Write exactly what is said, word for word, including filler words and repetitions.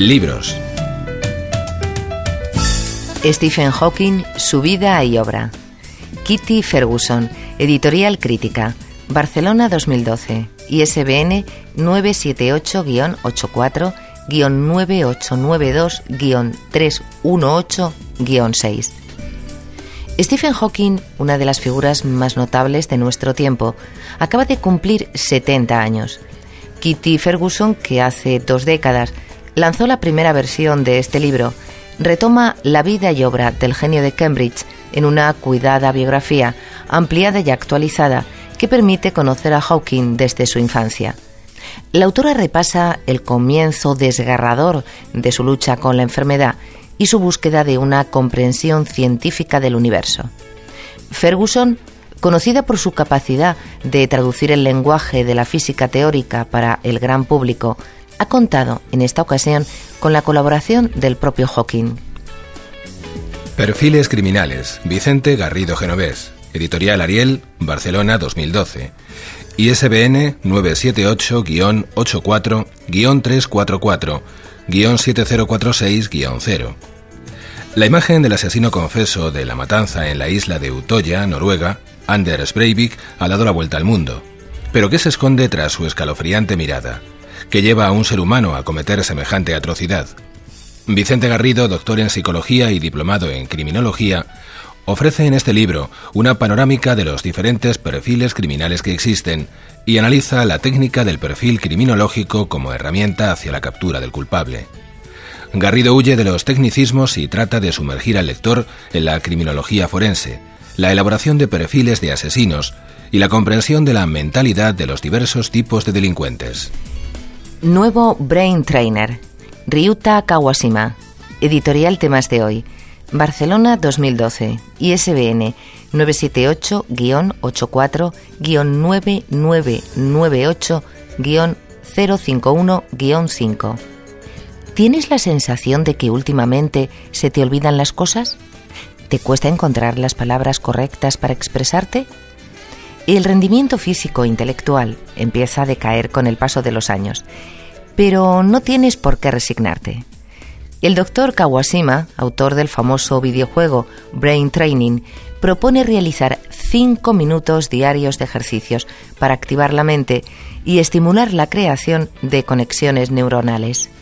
Libros. Stephen Hawking, su vida y obra. Kitty Ferguson, Editorial Crítica, Barcelona dos mil doce, I S B N nueve siete ocho guion ochenta y cuatro guion nueve ocho nueve dos guion tres uno ocho guion seis. Stephen Hawking, una de las figuras más notables de nuestro tiempo, acaba de cumplir setenta años. Kitty Ferguson, que hace dos décadas lanzó la primera versión de este libro, retoma la vida y obra del genio de Cambridge en una cuidada biografía, ampliada y actualizada, que permite conocer a Hawking desde su infancia. La autora repasa el comienzo desgarrador de su lucha con la enfermedad y su búsqueda de una comprensión científica del universo. Ferguson, conocida por su capacidad de traducir el lenguaje de la física teórica para el gran público, ha contado en esta ocasión con la colaboración del propio Hawking. Perfiles criminales, Vicente Garrido Genovés, Editorial Ariel, Barcelona dos mil doce, I S B N nueve siete ocho guion ochenta y cuatro guion trescientos cuarenta y cuatro guion siete cero cuatro seis guion cero. La imagen del asesino confeso de la matanza en la isla de Utoya, Noruega, Anders Breivik, ha dado la vuelta al mundo. Pero ¿qué se esconde tras su escalofriante mirada? ¿Qué lleva a un ser humano a cometer semejante atrocidad? Vicente Garrido, doctor en psicología y diplomado en criminología, ofrece en este libro una panorámica de los diferentes perfiles criminales que existen y analiza la técnica del perfil criminológico como herramienta hacia la captura del culpable. Garrido huye de los tecnicismos y trata de sumergir al lector en la criminología forense, la elaboración de perfiles de asesinos y la comprensión de la mentalidad de los diversos tipos de delincuentes. Nuevo Brain Trainer, Ryuta Kawashima, Editorial Temas de Hoy, Barcelona dos mil doce, I S B N nueve siete ocho guion ochenta y cuatro guion nueve nueve nueve ocho guion cero cinco uno guion cinco. ¿Tienes la sensación de que últimamente se te olvidan las cosas? ¿Te cuesta encontrar las palabras correctas para expresarte? El rendimiento físico e intelectual empieza a decaer con el paso de los años, pero no tienes por qué resignarte. El doctor Kawashima, autor del famoso videojuego Brain Training, propone realizar cinco minutos diarios de ejercicios para activar la mente y estimular la creación de conexiones neuronales.